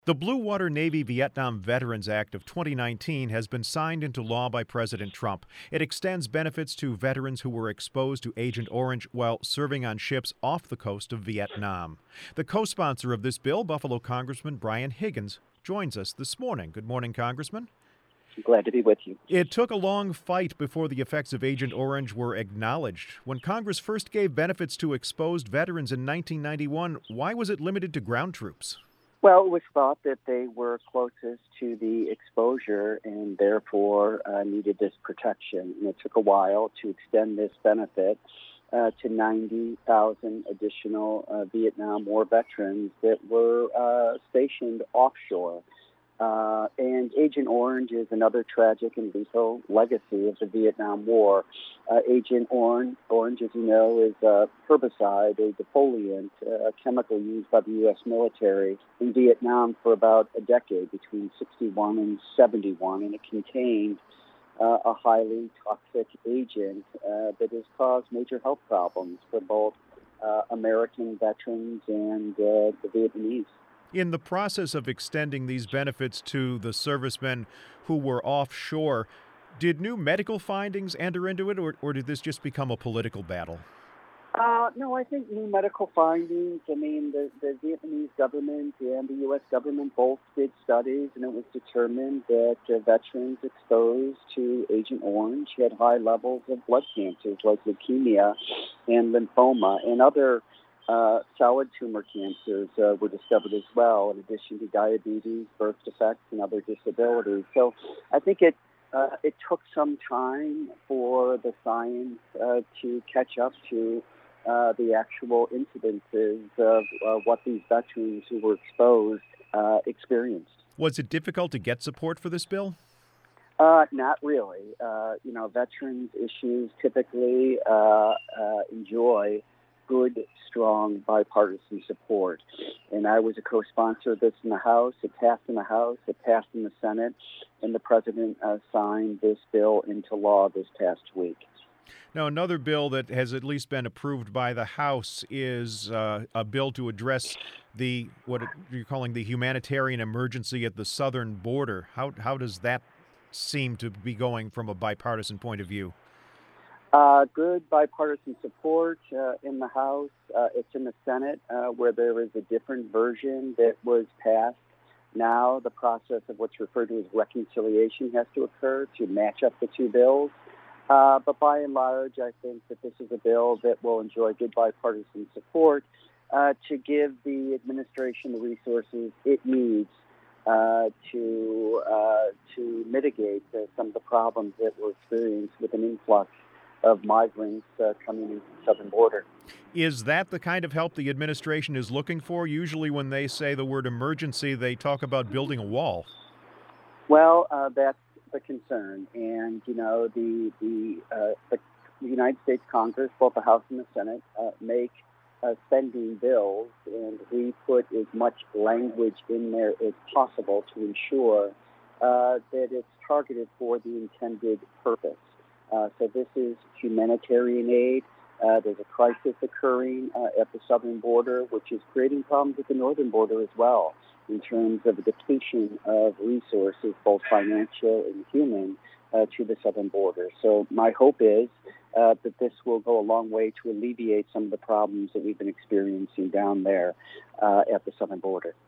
The Blue Water Navy Vietnam Veterans Act of 2019 has been signed into law by President Trump. It extends benefits to veterans who were exposed to Agent Orange while serving on ships off the coast of Vietnam. The co-sponsor of this bill, Buffalo Congressman Brian Higgins, joins us this morning. Good morning, Congressman. Glad to be with you. It took a long fight before the effects of Agent Orange were acknowledged. When Congress first gave benefits to exposed veterans in 1991, why was it limited to ground troops? Well, it was thought that they were closest to the exposure and therefore needed this protection. And it took a while to extend this benefit to 90,000 additional Vietnam War veterans that were stationed offshore. And Agent Orange is another tragic and lethal legacy of the Vietnam War. Agent Orange, as you know, is a herbicide, a defoliant, a chemical used by the U.S. military in Vietnam for about a decade, between 61 and 71, and it contained a highly toxic agent that has caused major health problems for both American veterans and the Vietnamese. In the process of extending these benefits to the servicemen who were offshore, did new medical findings enter into it, or did this just become a political battle? No, I think new medical findings. I mean, the Vietnamese government and the U.S. government both did studies, and it was determined that veterans exposed to Agent Orange had high levels of blood cancers like leukemia and lymphoma, and other solid tumor cancers were discovered as well, in addition to diabetes, birth defects, and other disabilities. So I think it took some time for the science to catch up to the actual incidences of what these veterans who were exposed experienced. Was it difficult to get support for this bill? Not really. Veterans issues typically enjoy good, strong bipartisan support. And I was a co-sponsor of this in the House. It passed in the House. It passed in the Senate. And the president signed this bill into law this past week. Now, another bill that has at least been approved by the House is a bill to address what you're calling the humanitarian emergency at the southern border. How does that seem to be going from a bipartisan point of view? Good bipartisan support in the House. It's in the Senate where there is a different version that was passed. Now the process of what's referred to as reconciliation has to occur to match up the two bills. But by and large, I think that this is a bill that will enjoy good bipartisan support to give the administration the resources it needs to mitigate some of the problems that we're experiencing with an influx of migrants coming into the southern border. Is that the kind of help the administration is looking for? Usually when they say the word emergency, they talk about building a wall. Well, that's the concern. And, the United States Congress, both the House and the Senate, make spending bills, and we put as much language in there as possible to ensure that it's targeted for the intended purpose. So this is humanitarian aid. There's a crisis occurring at the southern border, which is creating problems at the northern border as well, in terms of the depletion of resources, both financial and human, to the southern border. So my hope is that this will go a long way to alleviate some of the problems that we've been experiencing down there at the southern border.